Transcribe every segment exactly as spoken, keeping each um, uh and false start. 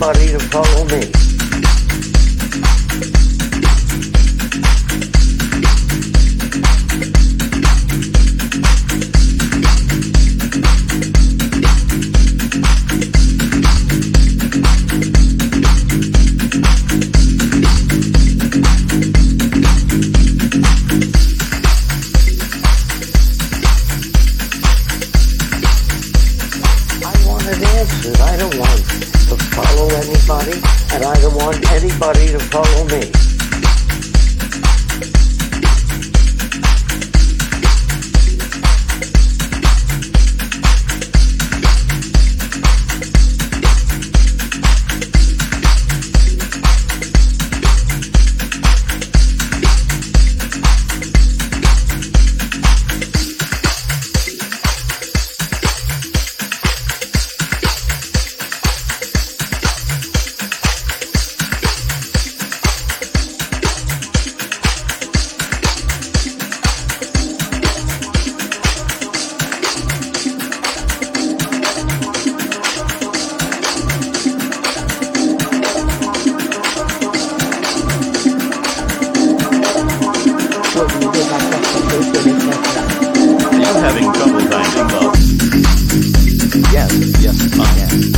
anybody to follow me. I don't want to follow anybody, and I don't want anybody to follow me. Having trouble finding love. Yes, yes, I am.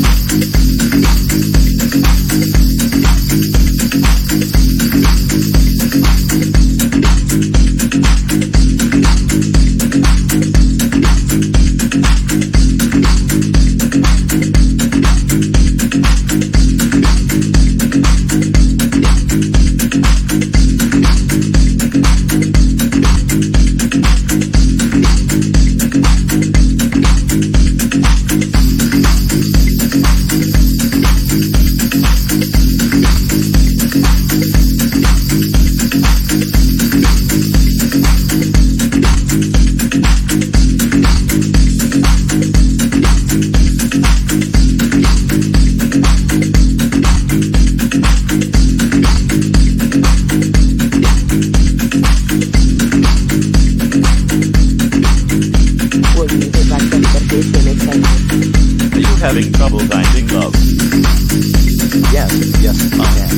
Are you having trouble finding love? Yes, yes, I am.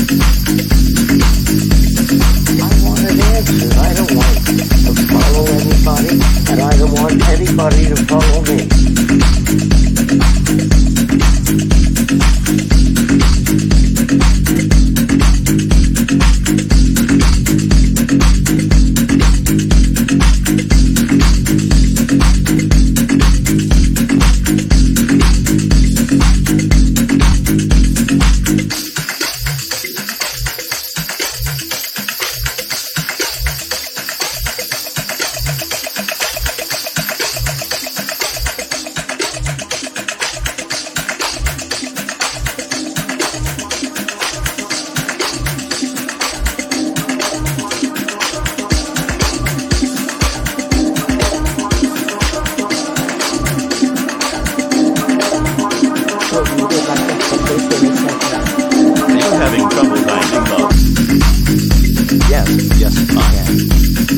I want an answer. I don't want to follow anybody, and I don't want anybody to follow me. Are you having trouble finding love? Yes, yes, I am.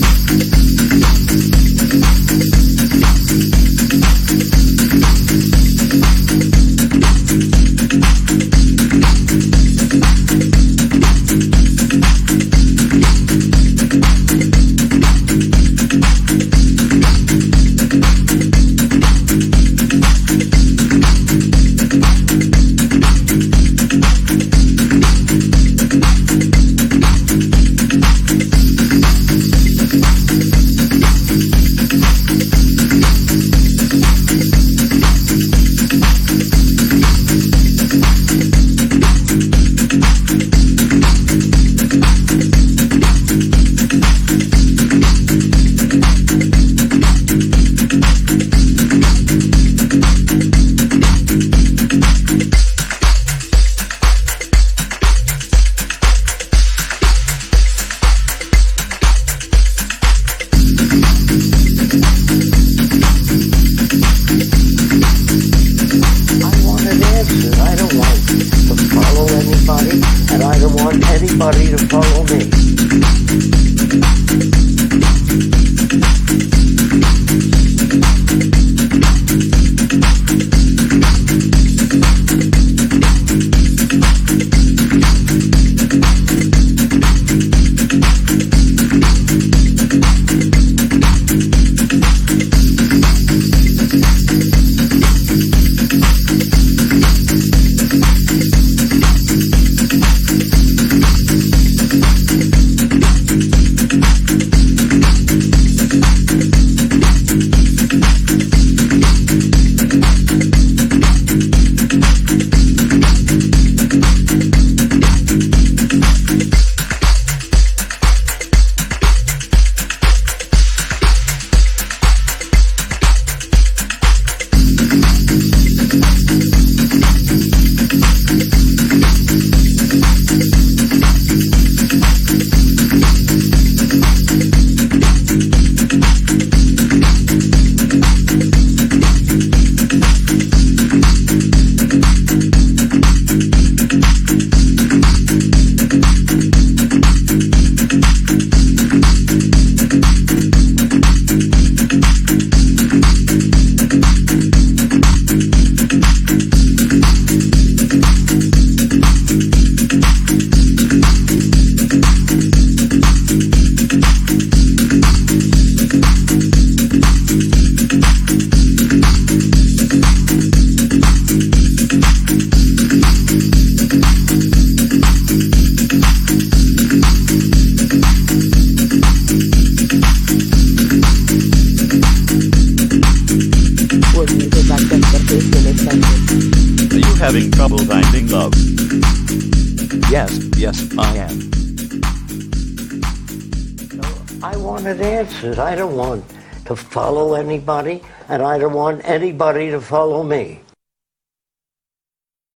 I don't want to follow anybody, and I don't want anybody to follow me. having trouble finding love? Yes, yes, I am. I wanted answers. I don't want to follow anybody, and I don't want anybody to follow me.